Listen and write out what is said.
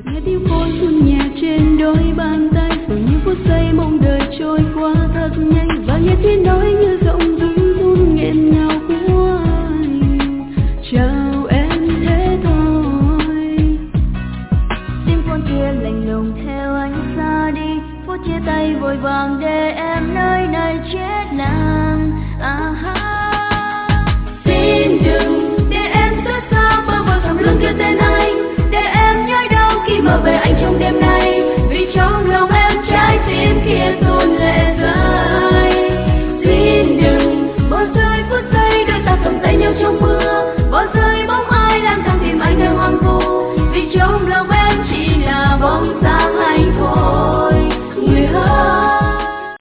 nghe tiếng phôi phun nhẹ trên đôi bàn tay, rồi những phút giây mong đời trôi qua thật nhanh, và nghe tiếng nói như giọng rung rung nghẹn ngào của anh. Chào em thế thôi. Tim con kia lạnh lùng theo anh xa đi, phút chia tay vội vàng để em nơi này chết lặng. Xin đừng để em xót xa bơ vơ thầm lưng kêu tên anh, để em nhói đau khi mơ về anh trong đêm nay, vì trong lòng em trái tim kia tuôn lệ.